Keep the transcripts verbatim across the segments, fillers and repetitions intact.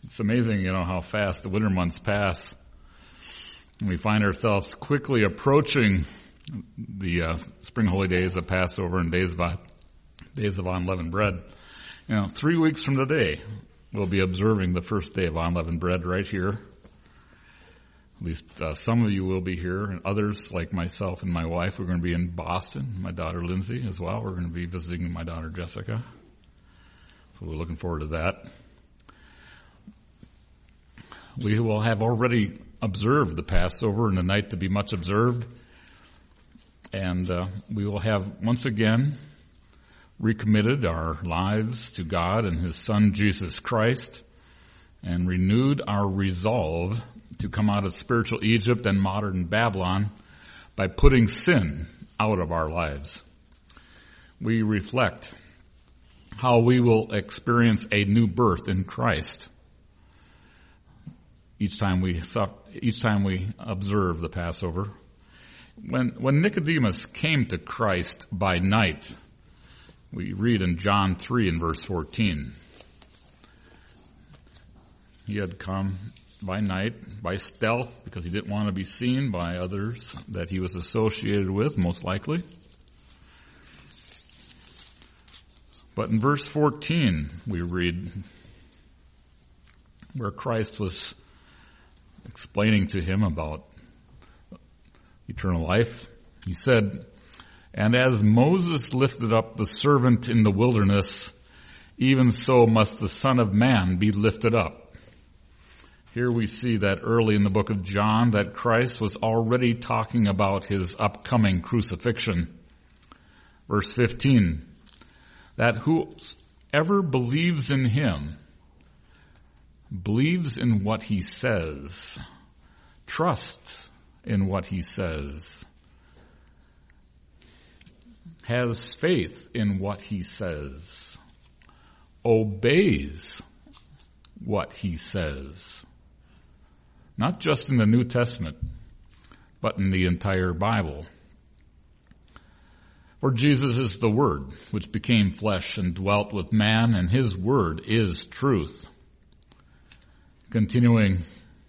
It's amazing, you know, how fast the winter months pass. And we find ourselves quickly approaching the uh, spring holy days of Passover and days of, days of unleavened bread. You know, three weeks from today, we'll be observing the first day of unleavened bread right here. At least uh, some of you will be here, and others, like myself and my wife, we're going to be in Boston. My daughter Lindsay as well. We're going to be visiting my daughter Jessica. So we're looking forward to that. We will have already observed the Passover and the night to be much observed. And uh, we will have once again recommitted our lives to God and His Son, Jesus Christ, and renewed our resolve to come out of spiritual Egypt and modern Babylon by putting sin out of our lives. We reflect how we will experience a new birth in Christ each time we each time we observe the Passover. When when Nicodemus came to Christ by night, we read in John three and verse fourteen. He had come by night, by stealth, because he didn't want to be seen by others that he was associated with, most likely. But in verse fourteen, we read where Christ was explaining to him about eternal life. He said, "And as Moses lifted up the servant in the wilderness, even so must the Son of Man be lifted up." Here we see that early in the book of John that Christ was already talking about his upcoming crucifixion. Verse fifteen, that whoever believes in him believes in what he says, trusts in what he says, has faith in what he says, obeys what he says. Not just in the New Testament, but in the entire Bible. For Jesus is the Word, which became flesh and dwelt with man, and his word is truth. Continuing,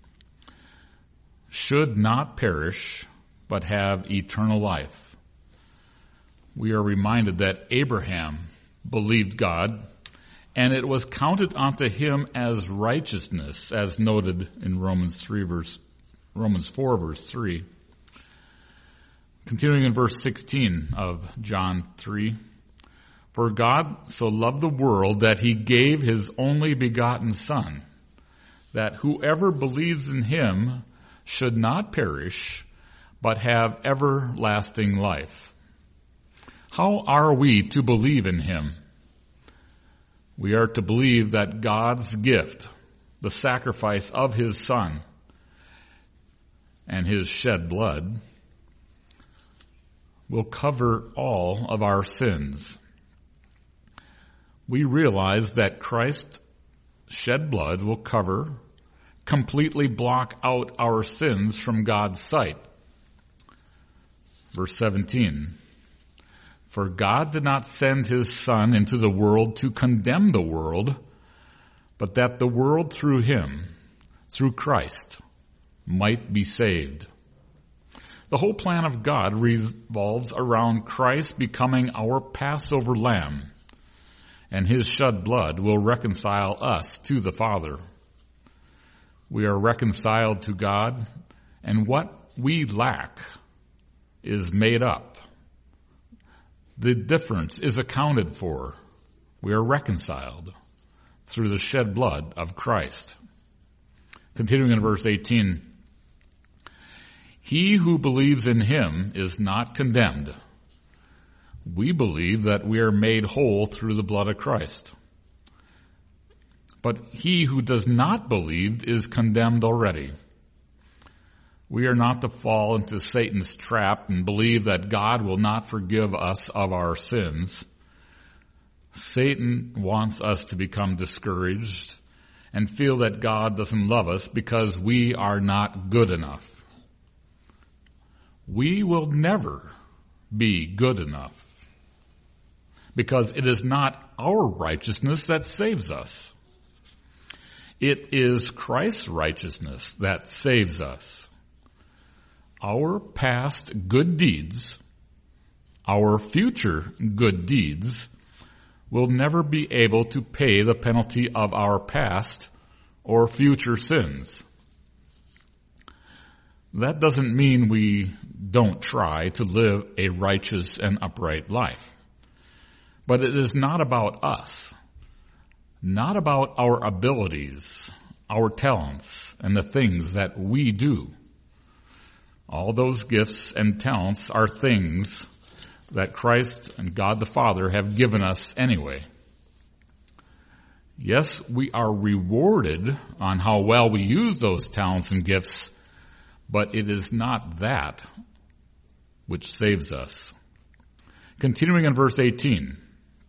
should not perish, but have eternal life. We are reminded that Abraham believed God, and it was counted unto him as righteousness, as noted in Romans three verse, Romans four verse three. Continuing in verse sixteen of John three. For God so loved the world that he gave his only begotten Son, that whoever believes in him should not perish, but have everlasting life. How are we to believe in him? We are to believe that God's gift, the sacrifice of his Son and his shed blood, will cover all of our sins. We realize that Christ's shed blood will cover, completely block out our sins from God's sight. Verse seventeen. For God did not send his Son into the world to condemn the world, but that the world through him, through Christ, might be saved. The whole plan of God revolves around Christ becoming our Passover lamb, and his shed blood will reconcile us to the Father. We are reconciled to God, and what we lack is made up. The difference is accounted for. We are reconciled through the shed blood of Christ. Continuing in verse eighteen. He who believes in him is not condemned. We believe that we are made whole through the blood of Christ. But he who does not believe is condemned already. We are not to fall into Satan's trap and believe that God will not forgive us of our sins. Satan wants us to become discouraged and feel that God doesn't love us because we are not good enough. We will never be good enough because it is not our righteousness that saves us. It is Christ's righteousness that saves us. Our past good deeds, our future good deeds, will never be able to pay the penalty of our past or future sins. That doesn't mean we don't try to live a righteous and upright life. But it is not about us, not about our abilities, our talents, and the things that we do. All those gifts and talents are things that Christ and God the Father have given us anyway. Yes, we are rewarded on how well we use those talents and gifts, but it is not that which saves us. Continuing in verse eighteen.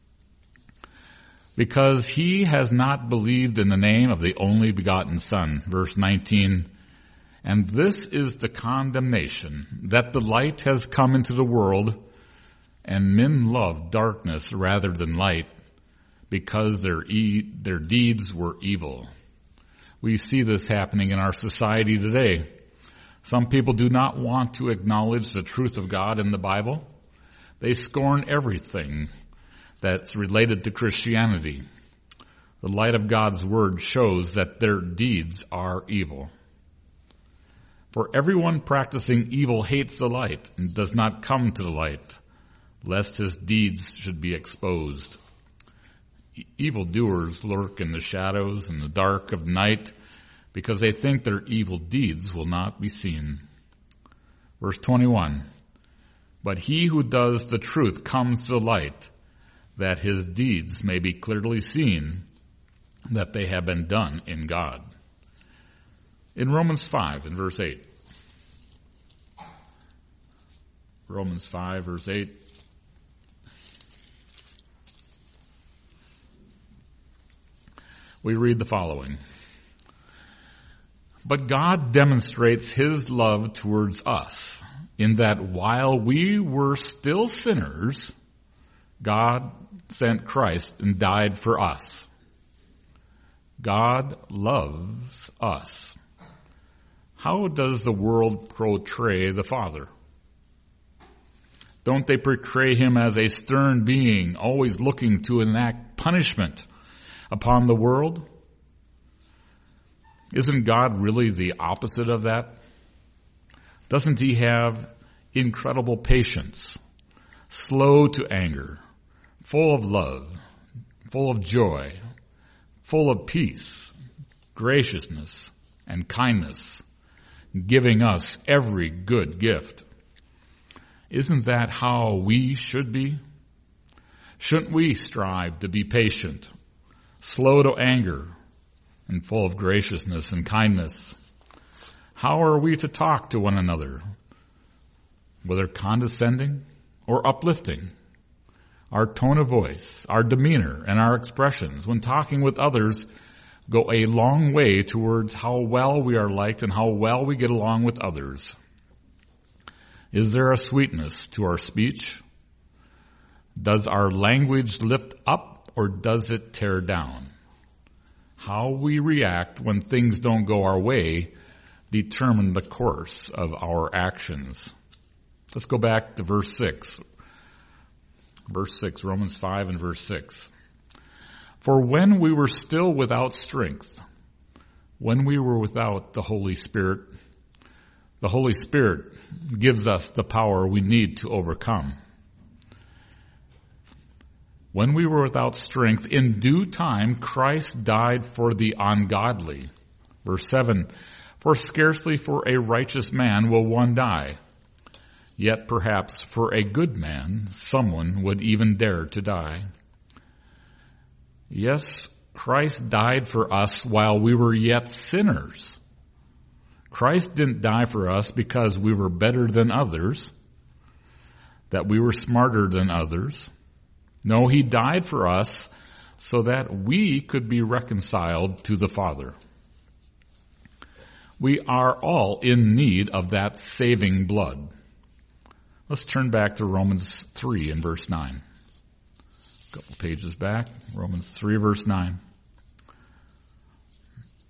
Because he has not believed in the name of the only begotten Son. Verse nineteen. And this is the condemnation, that the light has come into the world, and men love darkness rather than light, because their e- their deeds were evil. We see this happening in our society today. Some people do not want to acknowledge the truth of God in the Bible. They scorn everything that's related to Christianity. The light of God's word shows that their deeds are evil. For everyone practicing evil hates the light and does not come to the light, lest his deeds should be exposed. E- evildoers lurk in the shadows and the dark of night because they think their evil deeds will not be seen. Verse twenty-one. But he who does the truth comes to the light, that his deeds may be clearly seen, that they have been done in God. In Romans five, in verse eight. Romans five, verse eight. We read the following. But God demonstrates his love towards us, in that while we were still sinners, God sent Christ and died for us. God loves us. How does the world portray the Father? Don't they portray him as a stern being, always looking to enact punishment upon the world? Isn't God really the opposite of that? Doesn't he have incredible patience, slow to anger, full of love, full of joy, full of peace, graciousness, and kindness, giving us every good gift? Isn't that how we should be? Shouldn't we strive to be patient, slow to anger, and full of graciousness and kindness? How are we to talk to one another, whether condescending or uplifting? Our tone of voice, our demeanor, and our expressions when talking with others go a long way towards how well we are liked and how well we get along with others. Is there a sweetness to our speech? Does our language lift up or does it tear down? How we react when things don't go our way determine the course of our actions. Let's go back to verse six. Verse six, Romans five and verse six. For when we were still without strength, when we were without the Holy Spirit, the Holy Spirit gives us the power we need to overcome. When we were without strength, in due time, Christ died for the ungodly. Verse seven, for scarcely for a righteous man will one die. Yet perhaps for a good man, someone would even dare to die. Yes, Christ died for us while we were yet sinners. Christ didn't die for us because we were better than others, that we were smarter than others. No, he died for us so that we could be reconciled to the Father. We are all in need of that saving blood. Let's turn back to Romans three and verse nine. A couple pages back, Romans three verse nine.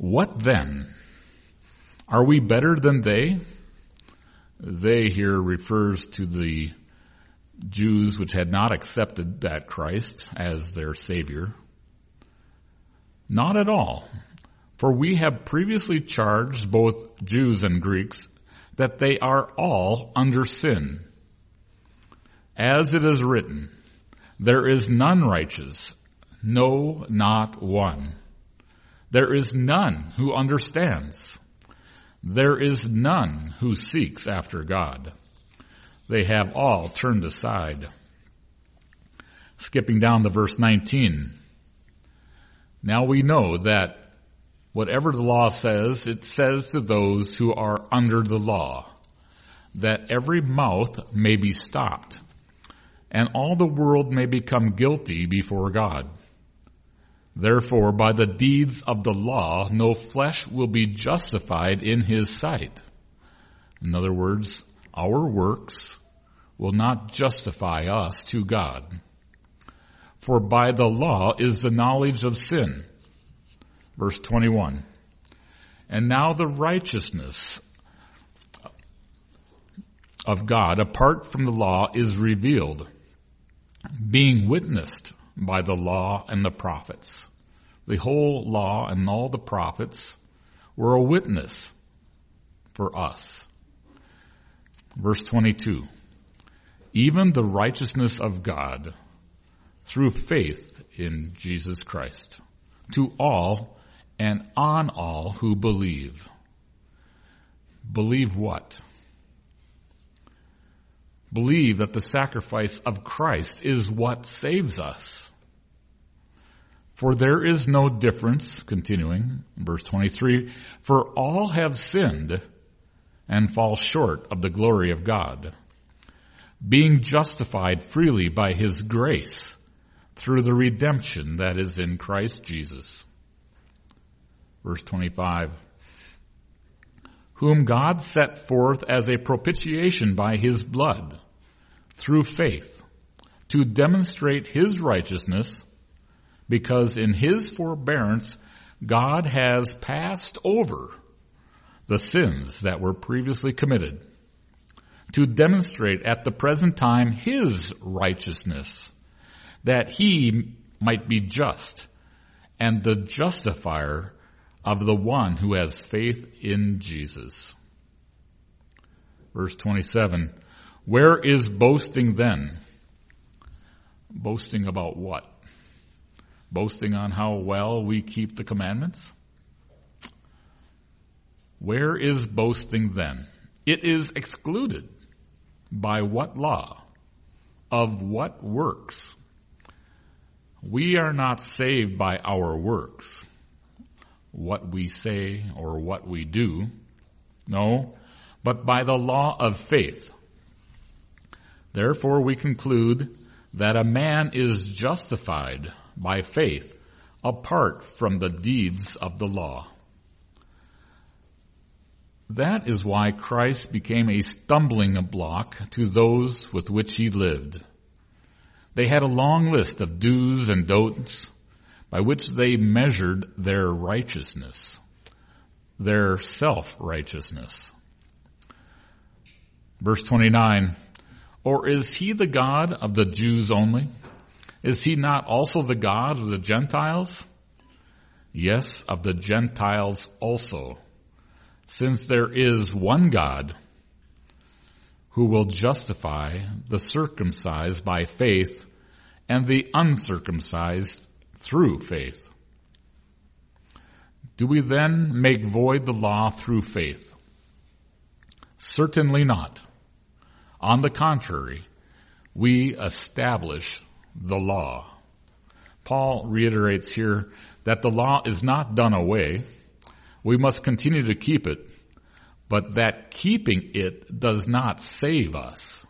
What then? Are we better than they? They here refers to the Jews which had not accepted that Christ as their Savior. Not at all. For we have previously charged both Jews and Greeks that they are all under sin. As it is written, there is none righteous, no, not one. There is none who understands. There is none who seeks after God. They have all turned aside. Skipping down to verse nineteen. Now we know that whatever the law says, it says to those who are under the law, that every mouth may be stopped, and all the world may become guilty before God. Therefore, by the deeds of the law, no flesh will be justified in his sight. In other words, our works will not justify us to God. For by the law is the knowledge of sin. Verse twenty-one. And now the righteousness of God apart from the law is revealed, being witnessed by the law and the prophets. The whole law and all the prophets were a witness for us. Verse twenty-two. Even the righteousness of God through faith in Jesus Christ to all and on all who believe. Believe what? Believe that the sacrifice of Christ is what saves us. For there is no difference, continuing, verse twenty-three, for all have sinned and fall short of the glory of God, being justified freely by his grace through the redemption that is in Christ Jesus. Verse twenty-five, whom God set forth as a propitiation by his blood, through faith, to demonstrate his righteousness, because in his forbearance God has passed over the sins that were previously committed, to demonstrate at the present time his righteousness, that he might be just and the justifier of the one who has faith in Jesus. Verse twenty-seven, where is boasting then? Boasting about what? Boasting on how well we keep the commandments? Where is boasting then? It is excluded. By what law? Of what works? We are not saved by our works, what we say or what we do. No, but by the law of faith. Therefore we conclude that a man is justified by faith apart from the deeds of the law. That is why Christ became a stumbling block to those with which he lived. They had a long list of do's and don'ts by which they measured their righteousness, their self-righteousness. Verse twenty-nine, or is he the God of the Jews only? Is he not also the God of the Gentiles? Yes, of the Gentiles also, since there is one God who will justify the circumcised by faith and the uncircumcised through faith. Do we then make void the law through faith? Certainly not. On the contrary, we establish the law. Paul reiterates here that the law is not done away. We must continue to keep it, but that keeping it does not save us.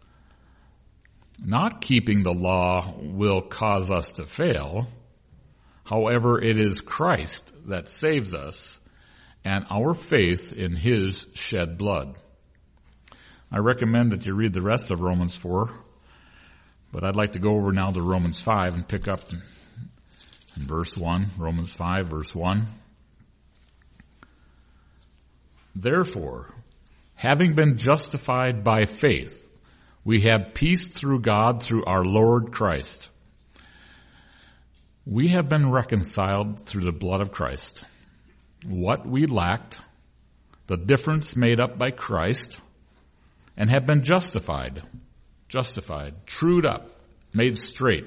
Not keeping the law will cause us to fail. However, it is Christ that saves us and our faith in his shed blood. I recommend that you read the rest of Romans four, but I'd like to go over now to Romans five and pick up in verse one, Romans five, verse one. Therefore, having been justified by faith, we have peace through God through our Lord Christ. We have been reconciled through the blood of Christ. What we lacked, the difference made up by Christ, and have been justified, justified, trued up, made straight,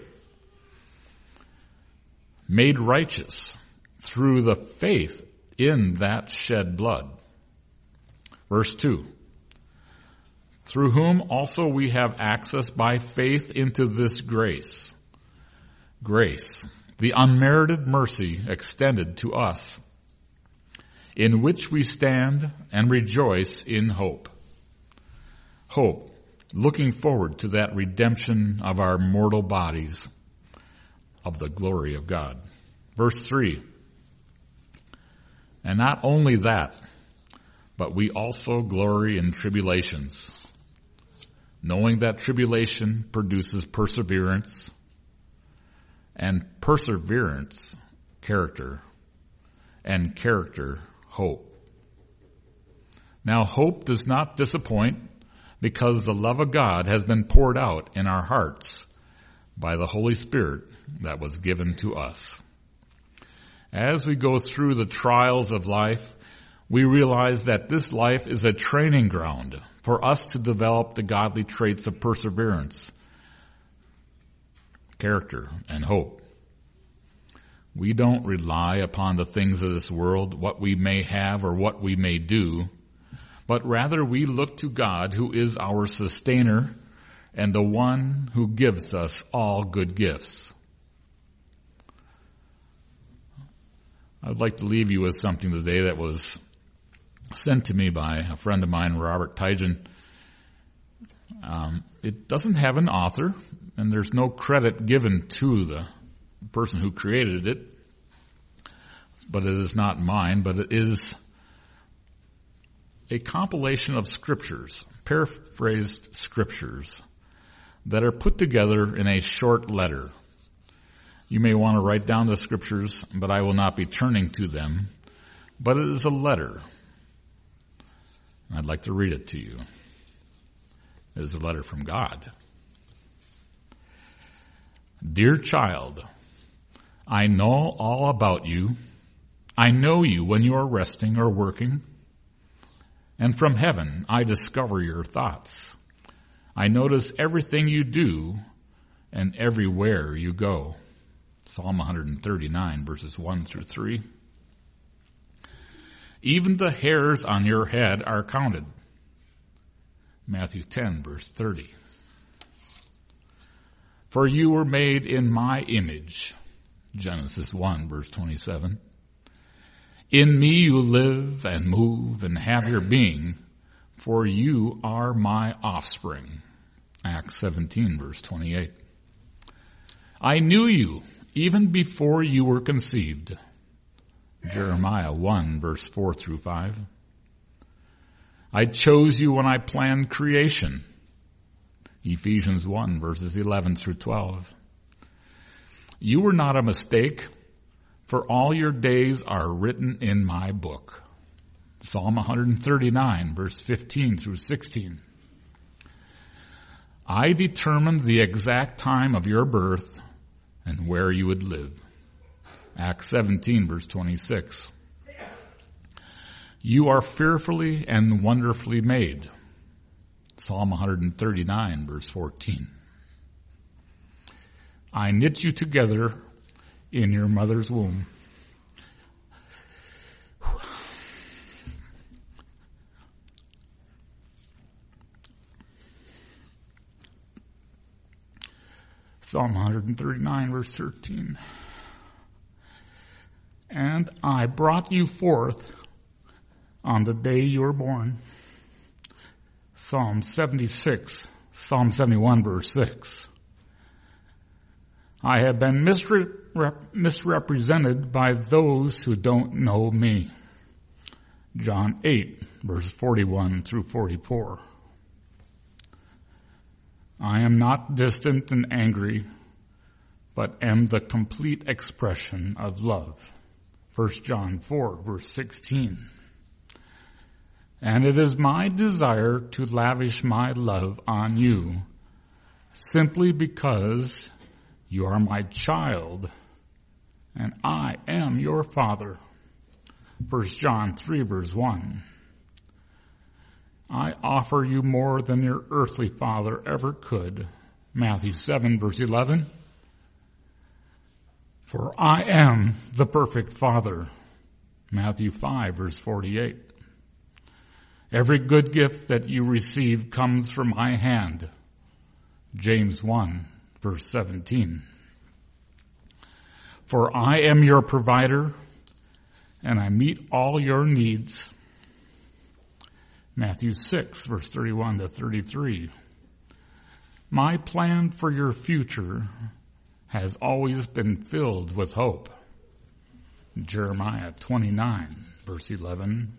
made righteous through the faith in that shed blood. Verse two, through whom also we have access by faith into this grace. Grace, the unmerited mercy extended to us, in which we stand and rejoice in hope. Hope, looking forward to that redemption of our mortal bodies, of the glory of God. Verse three, and not only that, but we also glory in tribulations, knowing that tribulation produces perseverance, and perseverance, character, and character, hope. Now hope does not disappoint, because the love of God has been poured out in our hearts by the Holy Spirit that was given to us. As we go through the trials of life, we realize that this life is a training ground for us to develop the godly traits of perseverance, character, and hope. We don't rely upon the things of this world, what we may have or what we may do, but rather we look to God, who is our sustainer and the one who gives us all good gifts. I'd like to leave you with something today that was sent to me by a friend of mine, Robert Tijan. Um, it doesn't have an author, and there's no credit given to the person who created it, but it is not mine, but it is a compilation of scriptures, paraphrased scriptures, that are put together in a short letter. You may want to write down the scriptures, but I will not be turning to them. But it is a letter. I'd like to read it to you. It is a letter from God. Dear child, I know all about you. I know you when you are resting or working. And from heaven I discover your thoughts. I notice everything you do and everywhere you go. Psalm one thirty-nine, verses one through three. Even the hairs on your head are counted. Matthew ten, verse thirty. For you were made in my image. Genesis one, verse twenty-seven. In me you live and move and have your being, for you are my offspring. Acts seventeen, verse twenty-eight. I knew you even before you were conceived. Jeremiah one, verse four through five. I chose you when I planned creation. Ephesians one, verses eleven through twelve. You were not a mistake, for all your days are written in my book. Psalm one thirty-nine, verse fifteen through sixteen. I determined the exact time of your birth and where you would live. Acts seventeen, verse twenty-six. You are fearfully and wonderfully made. Psalm one thirty-nine, verse fourteen. I knit you together in your mother's womb. Psalm one thirty-nine, verse thirteen. And I brought you forth on the day you were born. Psalm seventy-six, Psalm seventy-one, verse six. I have been misrep- misrepresented by those who don't know me. John eight, verse forty-one through forty-four. I am not distant and angry, but am the complete expression of love. First John four, verse sixteen. And it is my desire to lavish my love on you, simply because you are my child, and I am your Father. First John three, verse one. I offer you more than your earthly father ever could. Matthew seven, verse eleven. For I am the perfect Father. Matthew five, verse forty-eight. Every good gift that you receive comes from my hand. James one, verse seventeen. For I am your provider, and I meet all your needs. Matthew six, verse thirty-one to thirty-three. My plan for your future has always been filled with hope. Jeremiah twenty-nine, verse eleven.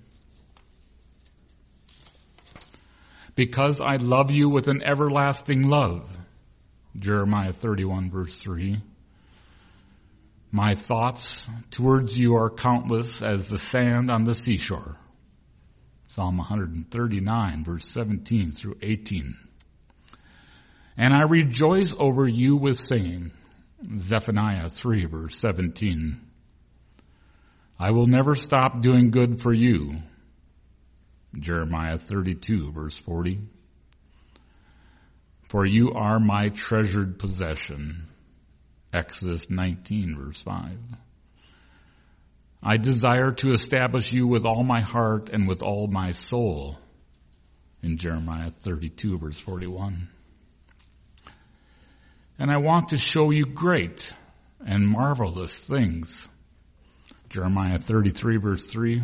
Because I love you with an everlasting love. Jeremiah thirty-one, verse three. My thoughts towards you are countless as the sand on the seashore. Psalm one thirty-nine, verse seventeen through eighteen. And I rejoice over you with singing. Zephaniah three, verse seventeen. I will never stop doing good for you. Jeremiah thirty-two, verse forty. For you are my treasured possession. Exodus nineteen, verse five. I desire to establish you with all my heart and with all my soul. In Jeremiah thirty-two, verse forty-one. And I want to show you great and marvelous things. Jeremiah thirty-three, verse three.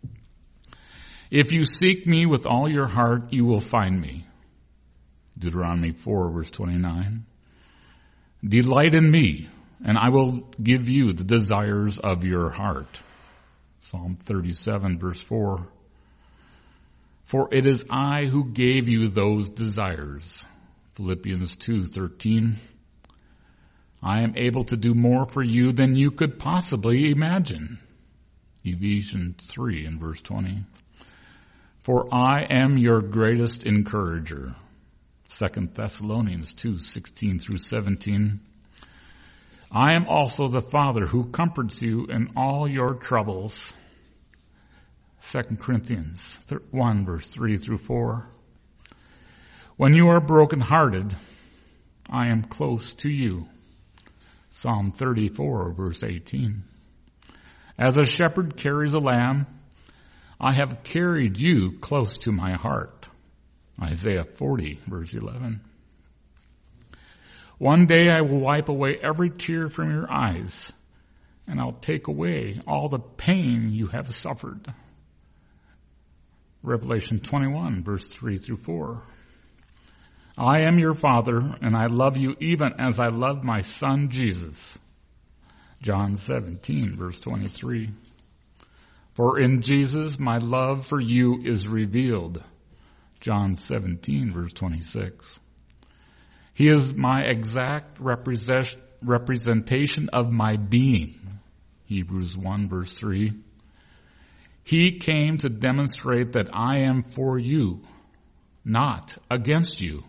If you seek me with all your heart, you will find me. Deuteronomy four, verse twenty-nine. Delight in me, and I will give you the desires of your heart. Psalm thirty-seven, verse four. For it is I who gave you those desires. Philippians two, thirteen. I am able to do more for you than you could possibly imagine. Ephesians three and verse twenty. For I am your greatest encourager. Second Thessalonians two, sixteen through seventeen. I am also the Father who comforts you in all your troubles. Second Corinthians one, verse three through four. When you are brokenhearted, I am close to you. Psalm thirty-four, verse eighteen. As a shepherd carries a lamb, I have carried you close to my heart. Isaiah forty, verse eleven. One day I will wipe away every tear from your eyes, and I'll take away all the pain you have suffered. Revelation twenty-one, verse three through four. I am your Father, and I love you even as I love my Son Jesus. John seventeen, verse twenty-three. For in Jesus my love for you is revealed. John seventeen, verse twenty-six. He is my exact representation of my being. Hebrews one, verse three. He came to demonstrate that I am for you, not against you.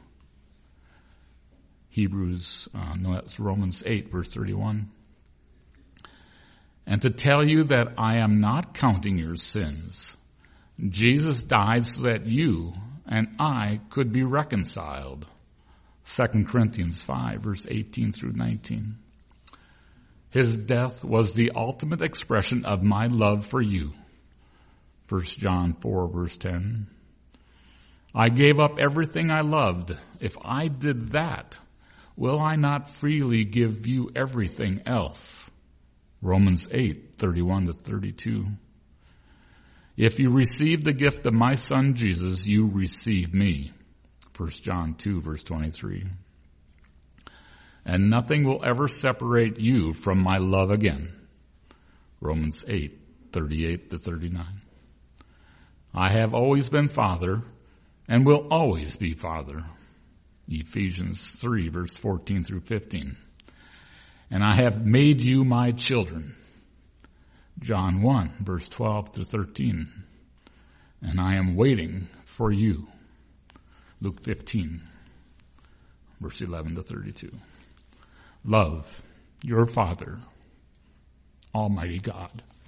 Hebrews, uh, no, that's Romans eight, verse thirty-one. And to tell you that I am not counting your sins. Jesus died so that you and I could be reconciled. Second Corinthians five, verse eighteen through nineteen. His death was the ultimate expression of my love for you. First John four, verse ten. I gave up everything I loved. If I did that, will I not freely give you everything else? Romans eight, thirty-one to thirty-two. If you receive the gift of my Son Jesus, you receive me. First John two, verse twenty-three. And nothing will ever separate you from my love again. Romans eight, thirty-eight to thirty-nine. I have always been Father and will always be Father. Ephesians three, verse fourteen through fifteen. And I have made you my children. John one, verse twelve to thirteen. and I am waiting for you. Luke fifteen, verse eleven to thirty-two. Love your Father, Almighty God.